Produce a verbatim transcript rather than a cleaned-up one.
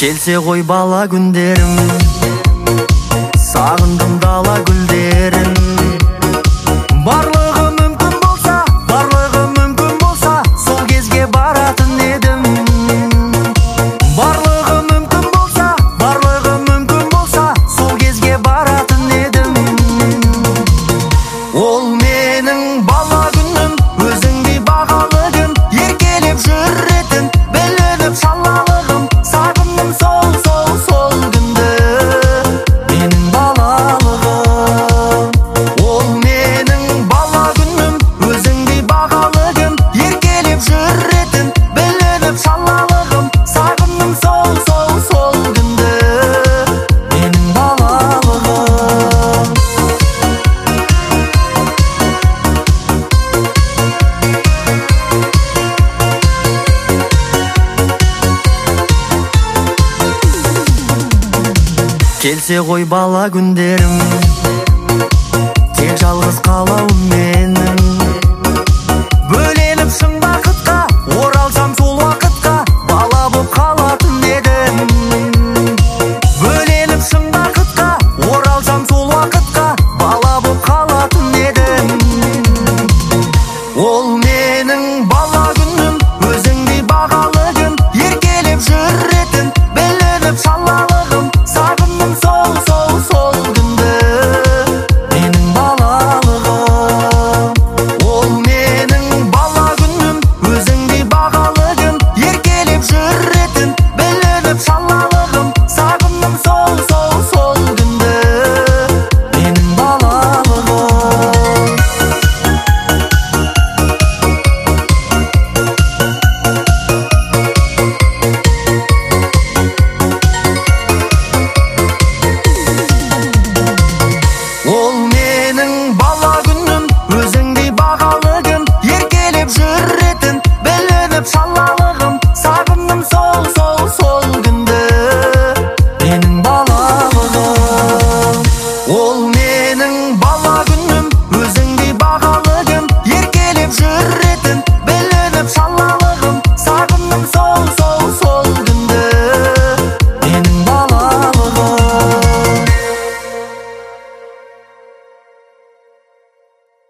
Келсе ғой бала күндерім, сағындым дала гүлдерін. Барлығы мүмкін болса, барлығы мүмкін болса, сол кезге баратын едім. Барлығы мүмкін болса, барлығы мүмкін болса, сол кезге баратын едім. Ол менің бала күнім, өзіңдей бағалы күн, еркелеп жүретін, білініп шалалығым. Сағындым сол, сол, сол күнді, менің балалығым. Ол менің бала күнім, өзіңдей бағалы күн, еркелеп жүретін, білініп шалалығым. Сағындым сол, сол, сол күнді, менің балалығым. Келсе ғой бала күндерім, тек жалғыз қалаумен.